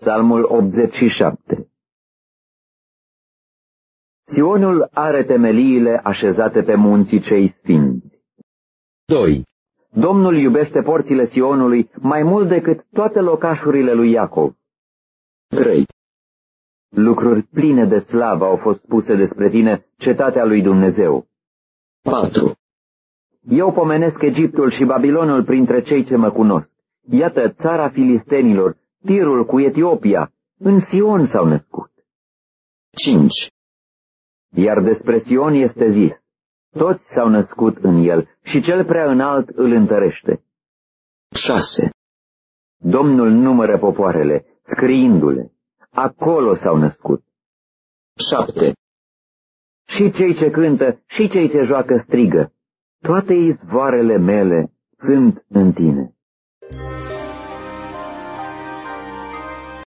Psalmul 87. Sionul are temeliile așezate pe munții cei sfinți. 2. Domnul iubește porțile Sionului mai mult decât toate locașurile lui Iacov. 3. Lucruri pline de slavă au fost spuse despre tine, cetatea lui Dumnezeu. 4. Eu pomenesc Egiptul și Babilonul printre cei ce mă cunosc. Iată țara filistenilor, Tirul cu Etiopia, în Sion s-au născut. 5. Iar despre Sion este zis, toți s-au născut în el și cel prea înalt îl întărește. 6. Domnul numără popoarele, scriindu-le, acolo s-au născut. 7. Și cei ce cântă și cei ce joacă strigă, toate izvoarele mele sunt în tine.